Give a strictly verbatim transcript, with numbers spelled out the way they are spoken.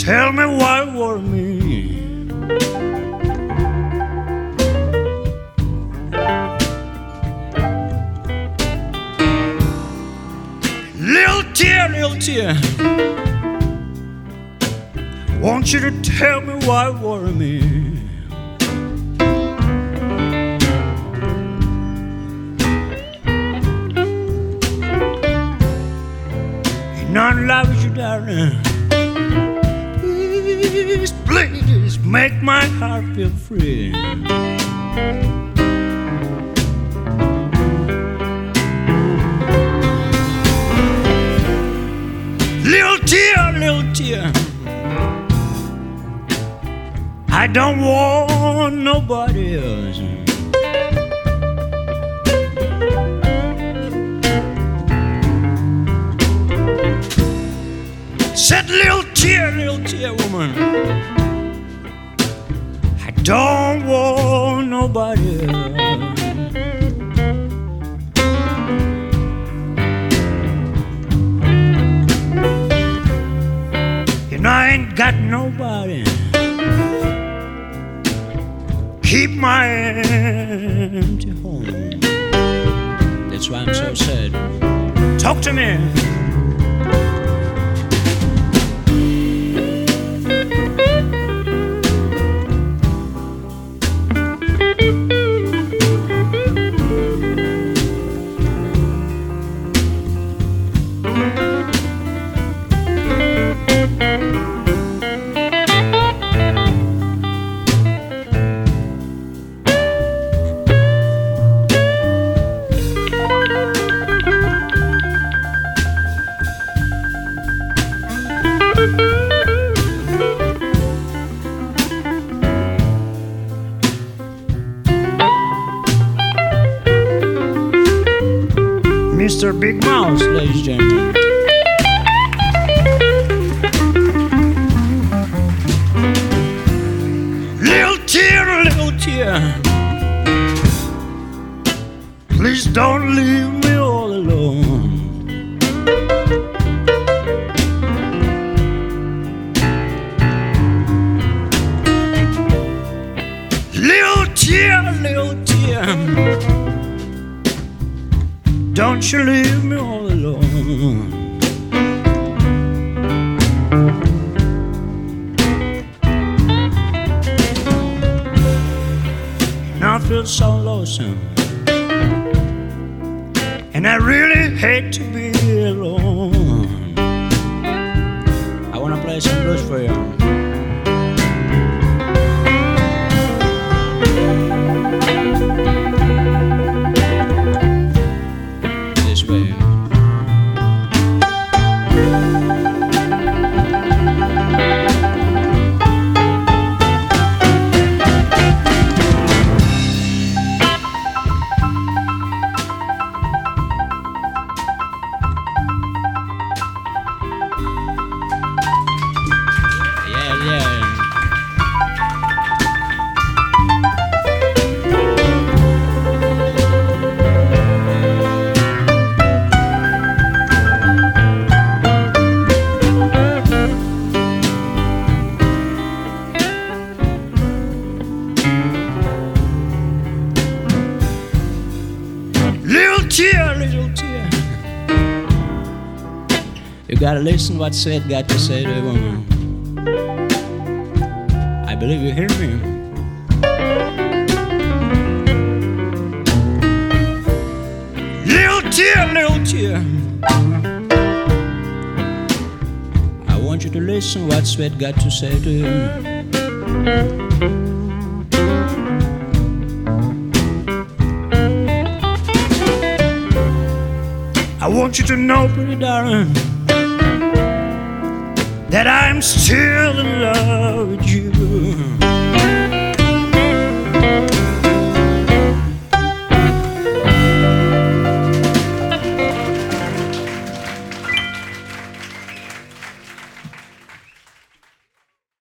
tell me why worry me. Little tear, little tear, want you to tell me why worry me. None loves you, darling. Please, please make my heart feel free. Little tear, little tear, I don't want nobody else. Said little tear, little tear woman, I don't want nobody else. You know I ain't got nobody. Keep my empty home. That's why I'm so sad. Talk to me. Mister Big Mouse, ladies and gentlemen. Little tear, little tear, please don't leave me all alone. Little tear, little tear, don't you leave me all alone. Now I feel so lonesome, and I really hate to be alone. I wanna play some blues for you. Tear, little tear, you gotta listen what Sweat got to say to a woman. I believe you hear me. Little tear, little tear, I want you to listen what Sweat got to say to you. I want you to know, pretty darling, that I'm still in love with you.